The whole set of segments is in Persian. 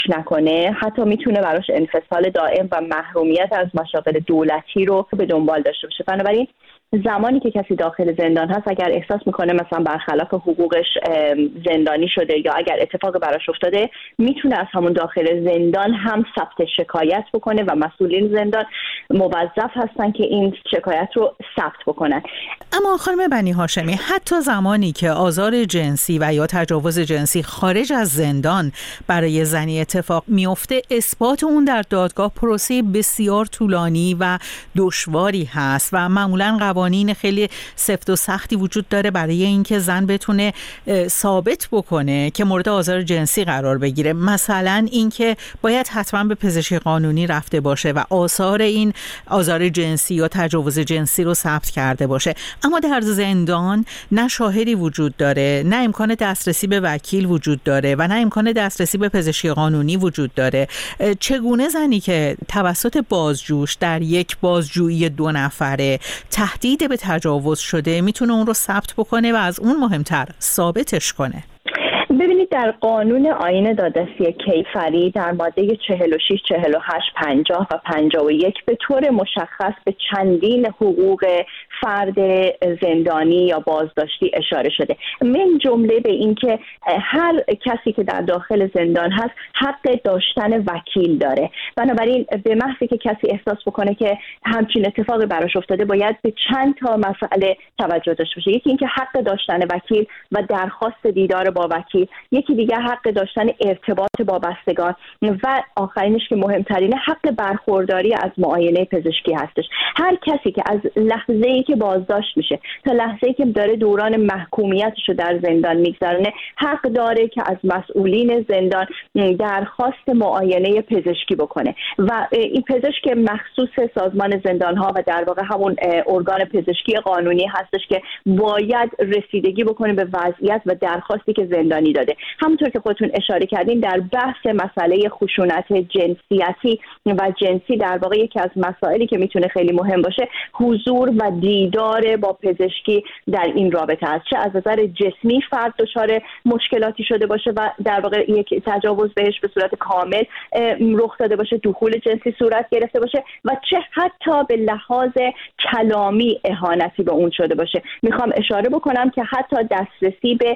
نکنه حتی میتونه براش انفصال دائم و محرومیت از مشاغل دولتی رو به دنبال داشته باشه. بنابراین زمانی که کسی داخل زندان هست، اگر احساس میکنه مثلا برخلاف حقوقش زندانی شده یا اگر اتفاق براش افتاده، میتونه از همون داخل زندان هم ثبت شکایت بکنه و مسئولین زندان موظف هستن که این شکایت رو ثبت بکنن. اما خانم بنی هاشمی، حتی زمانی که آزار جنسی و یا تجاوز جنسی خارج از زندان برای زنی اتفاق میفته، اثبات اون در دادگاه پروسه بسیار طولانی و دشواری هست و معمولاً قوانین خیلی سفت و سختی وجود داره برای اینکه زن بتونه ثابت بکنه که مورد آزار جنسی قرار بگیره. مثلا اینکه باید حتما به پزشکی قانونی رفته باشه و آثار این آزار جنسی یا تجاوز جنسی رو ثبت کرده باشه. اما در زندان نه شاهدی وجود داره، نه امکان دسترسی به وکیل وجود داره و نه امکان دسترسی به پزشکی قانونی وجود داره. چگونه زنی که توسط بازجوش در یک بازجویی 2 نفره تهدید به تجاوز شده میتونه اون رو ثبت بکنه و از اون مهمتر ثابتش کنه؟ ببینید، در قانون آیین دادرسی کیفری در ماده 46، 48، 50 و 51 به طور مشخص به چندین حقوق فرد زندانی یا بازداشتی اشاره شده، من جمله به این که هر کسی که در داخل زندان هست حق داشتن وکیل داره. بنابراین به محضی که کسی احساس بکنه که همچین اتفاقی براش افتاده، باید به چند تا مسئله توجه داشته باشه. یکی اینکه حق داشتن وکیل و درخواست دیدار با وکیل، یکی دیگه حق داشتن ارتباط با بستگان و آخرینش که مهمترینه حق برخورداری از معاینه پزشکی هستش. هر کسی که از لحظه‌ای که بازداشت میشه تا لحظه‌ای که داره دوران محکومیتش رو در زندان میگذرونه، حق داره که از مسئولین زندان درخواست معاینه پزشکی بکنه و این پزشک مخصوص سازمان زندان‌ها و در واقع همون ارگان پزشکی قانونی هستش که باید رسیدگی بکنه به وضعیت و درخواستی که زندانی داده. همونطور که خودتون اشاره کردین، در بحث مسئله خشونت جنسیتی و جنسی در واقع یکی از مسائلی که میتونه خیلی مهم باشه حضور و دیدار با پزشکی در این رابطه است. چه از نظر جسمی فرد دچار مشکلاتی شده باشه و در واقع یک تجاوز بهش به صورت کامل رخ داده باشه، دخول جنسی صورت گرفته باشه، و چه حتی به لحاظ کلامی اهانتی به اون شده باشه. میخوام اشاره بکنم که حتی دسترسی به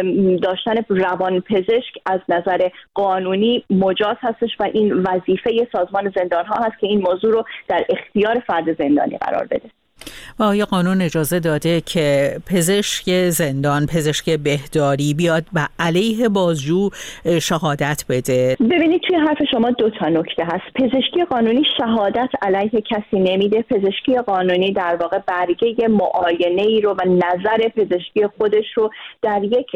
داشتن روان پزشک از نظر قانونی مجاز هستش و این وظیفه سازمان زندان‌ها هست که این موضوع رو در اختیار فرد زندانی قرار بده. و آیا قانون اجازه داده که پزشک زندان، پزشک بهداری بیاد و علیه بازجو شهادت بده؟ ببینید، توی حرف شما 2 تا نکته هست. پزشکی قانونی شهادت علیه کسی نمیده. پزشکی قانونی در واقع برگه معاینه‌ای رو و نظر پزشکی خودش رو در یک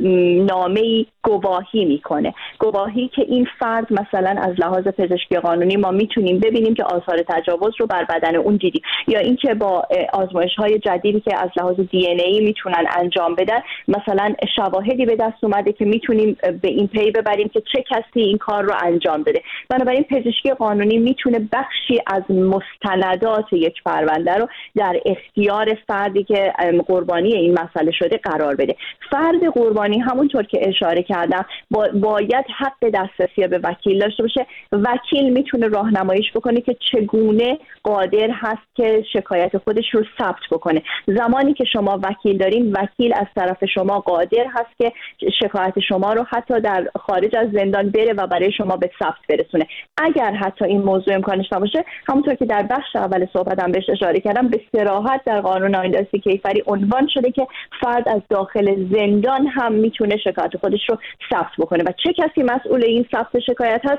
نامه‌ای گواهی میکنه. گواهی که این فرد مثلا از لحاظ پزشکی قانونی ما میتونیم ببینیم که آثار تجاوز رو بر بدن اون دیدیم، یا اینکه با آزمایش‌های جدیدی که از لحاظ دی&ای میتونن انجام بدن، مثلا شواهدی به دست اومده که میتونیم به این پی ببریم که چه کسی این کار رو انجام داده. بنابراین پزشکی قانونی میتونه بخشی از مستندات یک پرونده رو در اختیار فردی که قربانی این مسئله شده قرار بده. فرد قربانی همونطور که اشاره کردم باید حق دسترسی به وکیل داشته باشه. وکیل میتونه راهنماییش بکنه که چگونه قادر هست که شکایت خودش رو ثبت بکنه. زمانی که شما وکیل دارین، وکیل از طرف شما قادر هست که شکایت شما رو حتی در خارج از زندان بره و برای شما به ثبت برسونه. اگر حتی این موضوع امکانش نباشه، همونطور که در بخش اول صحبتم بهش اشاره کردم، به صراحت در قانون آیین دادرسی کیفری عنوان شده که فرد از داخل زندان هم میتونه شکایت خودش رو ثبت بکنه. و چه کسی مسئول این ثبت شکایت هست؟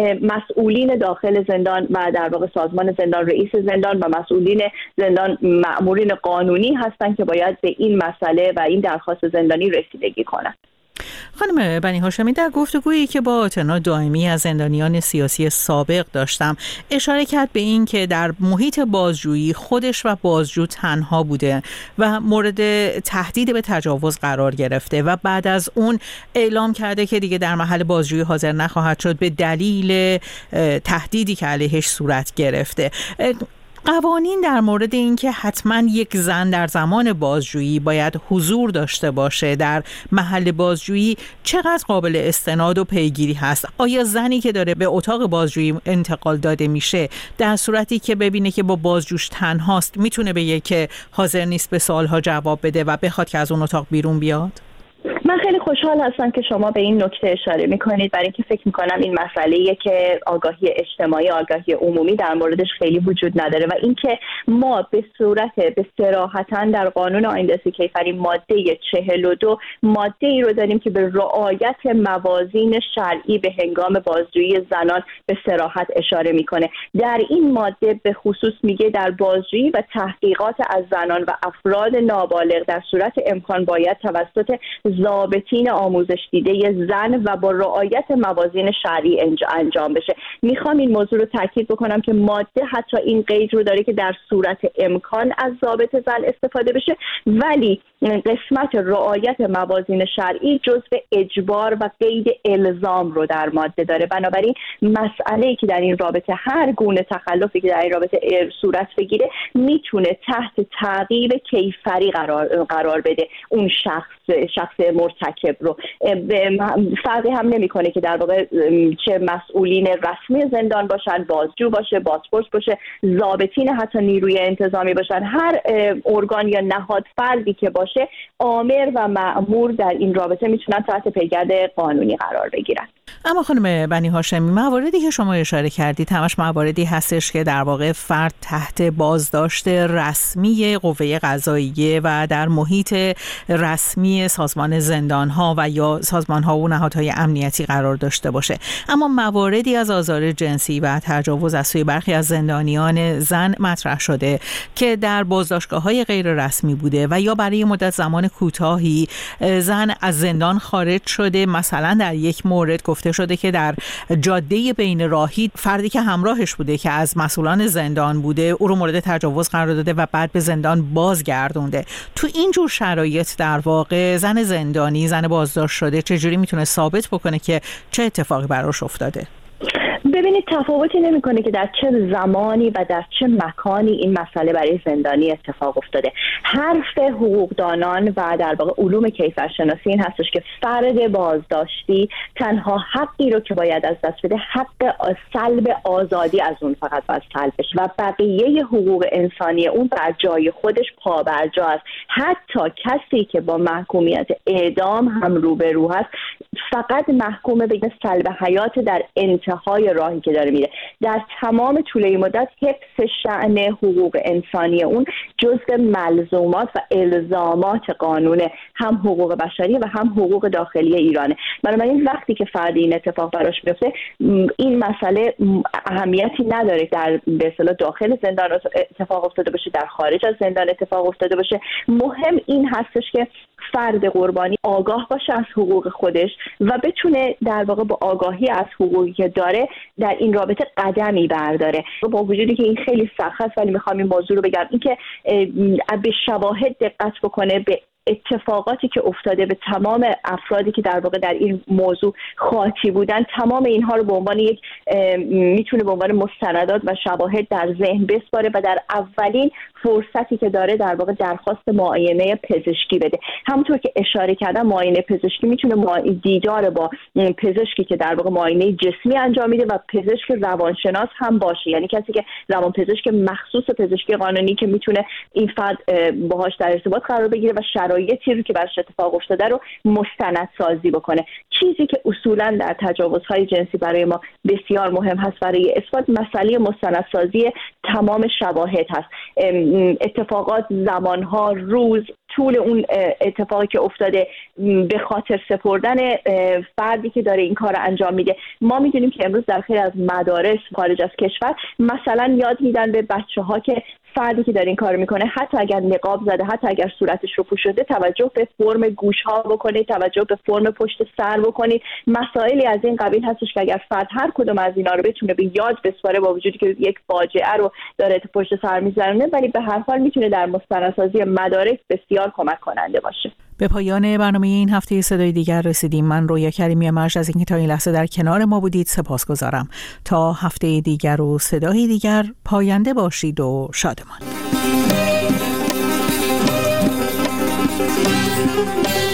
مسئولین داخل زندان و در واقع سازمان زندان، رئیس زندان و مسئولین زندان، مأمورین قانونی هستند که باید به این مسئله و این درخواست زندانی رسیدگی کنند. خانم بنی هاشمی، در گفتگویی که با اطلاع دائمی از زندانیان سیاسی سابق داشتم، اشاره کرد به این که در محیط بازجویی خودش و بازجو تنها بوده و مورد تهدید به تجاوز قرار گرفته و بعد از اون اعلام کرده که دیگه در محل بازجویی حاضر نخواهد شد به دلیل تهدیدی که علیهش صورت گرفته. قوانین در مورد اینکه حتما یک زن در زمان بازجویی باید حضور داشته باشه در محل بازجویی چقدر قابل استناد و پیگیری هست؟ آیا زنی که داره به اتاق بازجویی انتقال داده میشه در صورتی که ببینه که با بازجوش تنهاست میتونه بگه که حاضر نیست به سوالها جواب بده و بخواد که از اون اتاق بیرون بیاد؟ من خیلی خوشحال هستم که شما به این نکته اشاره میکنید، برای اینکه فکر میکنم این مسئله‌ایه که آگاهی اجتماعی، آگاهی عمومی در موردش خیلی وجود نداره و اینکه ما به صراحتاً در قانون آیین دستی کیفری ماده 42 ماده ای رو داریم که به رعایت موازین شرعی به هنگام بازجویی زنان به صراحت اشاره میکنه. در این ماده به خصوص میگه در بازجویی و تحقیقات از زنان و افراد نابالغ در صورت امکان باید توسط ضابطین آموزش دیده زن و با رعایت موازین شرعی انجام بشه. میخوام این موضوع رو تاکید بکنم که ماده حتی این قید رو داره که در صورت امکان از ضابط زن استفاده بشه، ولی قسمت رعایت موازین شرعی جزء اجبار و قید الزام رو در ماده داره. بنابراین مسئله‌ای که در این رابطه هر گونه تخلفی که در این رابطه صورت بگیره میتونه تحت تعقیب کیفری قرار بده اون شخص مرتکب رو. فرقی هم نمیکنه که در واقع چه مسئولین رسمی زندان باشن، بازجو باشه، بازپرس باشه، ضابطین حتی نیروی انتظامی باشن، هر ارگان یا نهاد فردی که باشه آمر و مأمور در این رابطه میتونن تحت پیگرد قانونی قرار بگیرن. اما خانم بنی هاشمی، مواردی که شما اشاره کردید همش مواردی هستش که در واقع فرد تحت بازداشت رسمی قوه قضاییه و در محیط رسمی سازمان زندان‌ها و یا سازمان‌ها و نهادهای امنیتی قرار داشته باشه. اما مواردی از آزار جنسی و تجاوز از سوی برخی از زندانیان زن مطرح شده که در بازداشتگاه‌های غیر رسمی بوده و یا برای مدت زمان کوتاهی زن از زندان خارج شده. مثلا در یک مورد گفته شده که در جاده بین راهی فردی که همراهش بوده که از مسئولان زندان بوده او رو مورد تجاوز قرار داده و بعد به زندان بازگردونده. تو این جور شرایط در واقع زن زندانی، زن بازداشت شده چجوری میتونه ثابت بکنه که چه اتفاقی براش افتاده؟ ببینید تفاوتی نمیکنه که در چه زمانی و در چه مکانی این مسئله برای زندانی اتفاق افتاده. حرف حقوقدانان و در واقع علوم کیفرشناسی این هستش که فرد بازداشتی تنها حقی رو که باید از دست بده حق سلب آزادی از اون فقط باید سلب بشه و بقیه حقوق انسانی اون بر جای خودش پابرجا است. حتی کسی که با محکومیت اعدام هم روبرو هست فقط محکوم به سلب حیات در انتهای راهی که داره میره. در تمام طول این مدت حفظ شأن حقوق انسانی اون جزء ملزومات و الزامات قانون هم حقوق بشری و هم حقوق داخلی ایرانه. بنابراین وقتی که فردی این اتفاق براش بیفته این مسئله اهمیتی نداره در به اصطلاح داخل زندان اتفاق افتاده باشه، در خارج از زندان اتفاق افتاده باشه. مهم این هستش که فرد قربانی آگاه باشه از حقوق خودش و بتونه در واقع با آگاهی از حقوقی که داره در این رابطه قدمی برداره. با وجودی که این خیلی سخت است ولی میخوام این موضوع رو بگم، این که به شواهد دقت بکنه، به اتفاقاتی که افتاده، به تمام افرادی که در واقع در این موضوع خاطی بودن، تمام اینها رو به عنوان یک میتونه به عنوان مستندات و شواهد در ذهن بسپاره و در اولین فرصتی که داره در واقع درخواست معاینه پزشکی بده. همونطور که اشاره کردم معاینه پزشکی میتونه دیدار با پزشکی که در واقع معاینه جسمی انجام میده و پزشک روانشناس هم باشه، یعنی کسی که روانپزشک مخصوص پزشکی قانونی که میتونه این فرد باهاش در ارتباط قرار بگیره و شرایطی رو که براش اتفاق افتاده رو مستند سازی بکنه. چیزی که اصولا در تجاوزهای جنسی برای ما بسیار مهم هست برای اثبات مسئله مستندسازی تمام شواهد هست. اتفاقات، زمانها، روز، طول اون اتفاقی که افتاده، به خاطر سپردن فردی که داره این کار رو انجام میده. ما میدونیم که امروز در خیلی از مدارس خارج از کشور مثلا یاد میدن به بچه‌ها که فردی که داره این کار میکنه حتی اگر نقاب زده، حتی اگر صورتش رو پوشیده، توجه به فرم گوش‌ها بکنید، توجه به فرم پشت سر بکنید. مسائلی از این قبیل هستش که اگر فرد هر کدوم از اینا رو بتونه به یاد بسپاره، با وجودی که یک فاجعه رو داره پشت سر میذاره، ولی به هر حال میتونه در مستندسازی مدارک بسیار کمک کننده باشه. به پایان برنامه این هفته صدای دیگر رسیدیم. من رویا کریمی مرج از اینکه تا این لحظه در کنار ما بودید سپاسگزارم. تا هفته دیگر و صدای دیگر، پاینده باشید و شادمان.